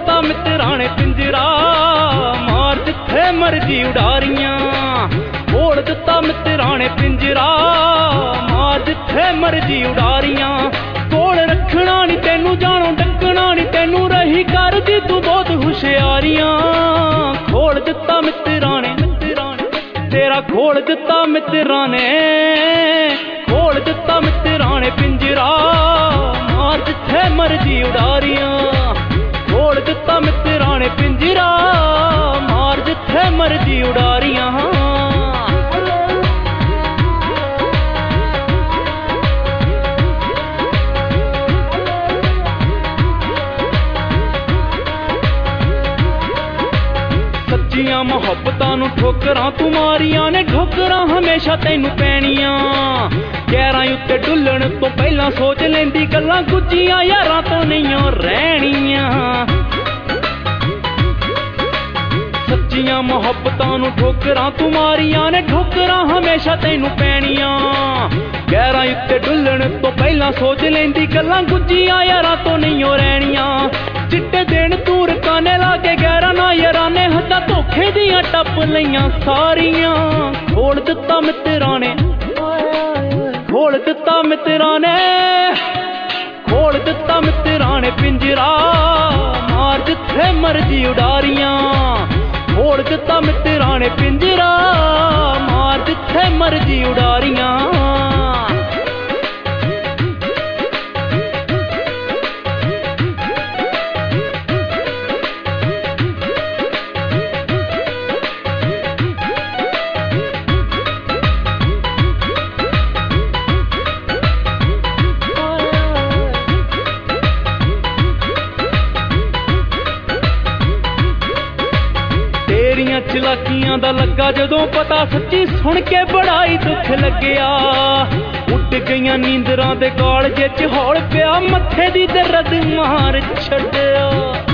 ਦਿੱਤਾ ਮਿੱਤਰਾਂ ਨੇ ਪਿੰਜਰਾ, ਮਾਰ ਜਿੱਥੇ ਮਰਜੀ ਉਡਾਰੀਆਂ। ਖੋਲ ਦਿੱਤਾ ਮਿੱਤਰਾਂ ਨੇ ਪਿੰਜਰਾ, ਮਾਰ ਜਿੱਥੇ ਮਰਜੀ ਉਡਾਰੀਆਂ। ਕੋਲ ਰੱਖਣਾ ਨੀ ਤੈਨੂੰ, ਜਾਣੋ ਡੱਕਣਾ ਨੀ ਤੈਨੂੰ, ਰਹੀ ਕਰਦੀ ਤੂੰ ਬਹੁਤ ਹੁਸ਼ਿਆਰੀਆਂ। ਖੋਲ ਦਿੱਤਾ ਮਿੱਤਰਾਂ ਨੇ ਤੇਰਾ, ਖੋਲ ਦਿੱਤਾ ਮਿੱਤਰਾਂ ਨੇ, ਖੋਲ ਦਿੱਤਾ ਮਿੱਤਰਾਂ ਨੇ ਪਿੰਜਰਾ, ਮਾਰ ਜਿੱਥੇ ਮਰਜੀ ਉਡਾਰੀਆਂ। ਖੋਲ ਦਿੱਤਾ ਮਿੱਤਰਾਂ ਨੇ ਪਿੰਜਰਾ, ਮਾਰ ਜਿੱਥੇ ਮਰਜੀ ਉਡਾਰੀਆਂ। ਸੱਚੀਆਂ ਮੁਹੱਬਤਾਂ ਨੂੰ ਠੋਕਰਾਂ ਤੂੰ ਮਾਰੀਆਂ ਨੇ, ਠੋਕਰਾਂ ਹਮੇਸ਼ਾ ਤੈਨੂੰ ਪੈਣੀਆਂ। ਗਹਿਰਾਂ ਉੱਤੇ ਡੁੱਲਣ ਤੋਂ ਪਹਿਲਾਂ ਸੋਚ ਲੈਂਦੀ ਗੱਲਾਂ, ਗੁੱਝੀਆਂ ਯਾਰਾਂ ਤੋਂ ਨਹੀਂ ਰਹਿਣੀਆਂ। ਸੱਚੀਆਂ ਮੁਹੱਬਤਾਂ ਨੂੰ ਠੋਕਰਾਂ ਤੂੰ ਮਾਰੀਆਂ ਨੇ, ਠੋਕਰਾਂ ਹਮੇਸ਼ਾ ਤੈਨੂੰ ਪੈਣੀਆਂ। ਗਹਿਰਾਂ ਉੱਤੇ ਡੁੱਲਣ ਤੋਂ ਪਹਿਲਾਂ ਸੋਚ ਲੈਂਦੀ ਗੱਲਾਂ, ਗੁੱਝੀਆਂ ਯਾਰਾਂ ਤੋਂ ਨਹੀਂ ਰਹਿਣੀਆਂ। ਚਿੱਟੇ ਦਿਨ ਤੂੰ ਰਕਾਨੇ ਲਾ ਕੇ ਗਹਿਰਾਂ ਨਾ ਯਾਰਾਂ ਨੇ, ਹੱਦਾਂ ਧੋਖੇ ਦੀਆਂ ਟੱਪ ਲਈਆਂ ਸਾਰੀਆਂ। ਖੋਲ ਦਿੱਤਾ ਮਿੱਤਰਾਂ ਨੇ, ਖੋਲ ਦਿੱਤਾ ਮਿੱਤਰਾਂ ਨੇ, ਖੋਲ ਦਿੱਤਾ ਮਿੱਤਰਾਂ ਨੇ ਪਿੰਜਰਾ, ਮਾਰ ਜਿੱਥੇ ਮਰਜੀ ਉਡਾਰੀਆਂ। ਖੋਲ ਦਿੱਤਾ ਮਿੱਤਰਾਂ ਨੇ ਪਿੰਜਰਾ, ਮਾਰ ਜਿੱਥੇ ਮਰਜੀ ਉਡਾਰੀਆਂ। ਚਲਾਕੀਆਂ ਦਾ ਲੱਗਾ ਜਦੋਂ ਪਤਾ, ਸੱਚੀ ਸੁਣ ਕੇ ਬੜਾ ਹੀ ਦੁੱਖ ਲੱਗਿਆ। ਉੱਡ ਗਈਆਂ ਨੀਂਦਰਾਂ ਦੇ ਕਾਲਜੇ ਚ ਹੌਲ ਪਿਆ, ਮੱਥੇ ਦੀ ਦਰਦ ਮਾਰ ਛੱਡਿਆ।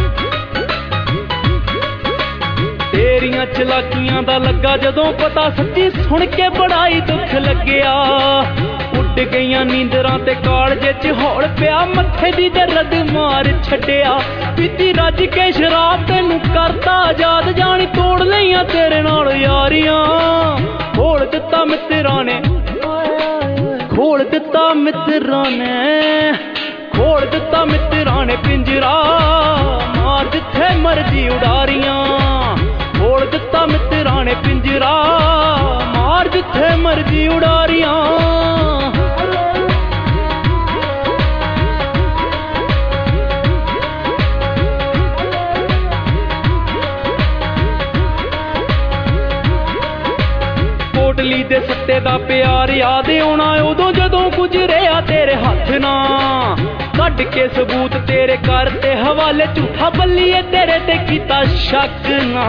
ਤੇਰੀਆਂ ਚਲਾਕੀਆਂ ਦਾ ਲੱਗਾ ਜਦੋਂ ਪਤਾ, ਸੱਚੀ ਸੁਣ ਕੇ ਬੜਾ ਹੀ ਦੁੱਖ ਲੱਗਿਆ। ਉੱਡ ਗਈਆਂ ਨੀਂਦਰਾਂ ਤੇ ਕਾਲਜੇ ਚ ਹੌਲ ਪਿਆ, ਮੱਥੇ ਦੀ ਦਰਦ ਮਾਰ ਛੱਡਿਆ। ਪੀਤੀ ਰੱਜ ਕੇ ਸ਼ਰਾਬ ਤੈਨੂੰ ਕਰਤਾ ਆਜ਼ਾਦ, ਜਾਣੀ ਤੋੜ ਲਈਆਂ ਤੇਰੇ ਨਾਲ ਯਾਰੀਆਂ। ਖੋਲ ਦਿੱਤਾ ਮਿੱਤਰਾਂ ਨੇ, ਖੋਲ ਦਿੱਤਾ ਮਿੱਤਰਾਂ ਨੇ, ਖੋਲ ਦਿੱਤਾ ਮਿੱਤਰਾਂ ਨੇ ਪਿੰਜਰਾ, ਮਾਰ ਜਿੱਥੇ ਮਰਜੀ ਉਡਾਰੀਆਂ। ਖੋਲ ਦਿੱਤਾ ਮਿੱਤਰਾਂ ਨੇ ਪਿੰਜਰਾ, ਮਾਰ ਜਿੱਥੇ ਮਰਜੀ ਉਡਾਰੀਆਂ। ਕੋਟਲੀ ਦੇ ਸੱਤੇ ਦਾ ਪਿਆਰ ਯਾਦ ਆਉਣਾ ਉਦੋਂ ਜਦੋਂ ਗੁਜ਼ਰਿਆ ਤੇਰੇ ਹੱਥ ਨਾ, ਕੱਢ ਕੇ ਸਬੂਤ ਤੇਰੇ ਘਰ ਤੇ ਹਵਾਲੇ, ਝੂਠਾ ਬੱਲੀਏ ਤੇਰੇ ਤੇ ਕੀਤਾ ਸ਼ੱਕ ਨਾ।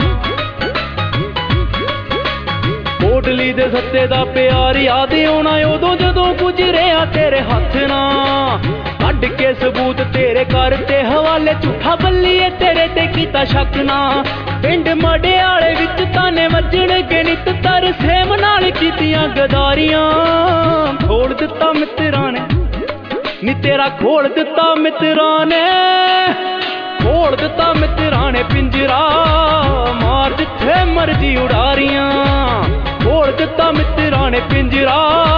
ਕੋਟਲੀ ਦੇ ਸੱਤੇ ਦਾ ਪਿਆਰ ਯਾਦ ਆਉਣਾ ਉਦੋਂ ਜਦੋਂ ਗੁਜ਼ਰਿਆ ਤੇਰੇ ਹੱਥ ਨਾ, ਕੱਢ ਕੇ ਸਬੂਤ ਤੇਰੇ ਘਰ ਤੇ ਹਵਾਲੇ, ਝੂਠਾ ਬੱਲੀਏ ਤੇਰੇ ਤੇ ਕੀਤਾ ਸ਼ੱਕ ਨਾ। ਪਿੰਡ ਮੜਿਆਲੇ ਵਿੱਚ ਤਾਨੇ ਵੱਜਣਗੇ ਨਿੱਤ, ਤਰ ਸੇਮ ਨਾਲ ਕੀਤੀਆਂ ਗਦਾਰੀਆਂ। ਖੋਲ ਦਿੱਤਾ ਮਿੱਤਰਾਂ ਨੇ ਨੀ ਤੇਰਾ, ਖੋਲ ਦਿੱਤਾ ਮਿੱਤਰਾਂ ਨੇ, ਖੋਲ ਦਿੱਤਾ ਮਿੱਤਰਾਂ ਨੇ ਪਿੰਜਰਾ, ਮਾਰ ਜਿੱਥੇ ਮਰਜੀ ਉਡਾਰੀਆਂ। ਖੋਲ ਦਿੱਤਾ ਮਿੱਤਰਾਂ ਨੇ ਪਿੰਜਰਾ,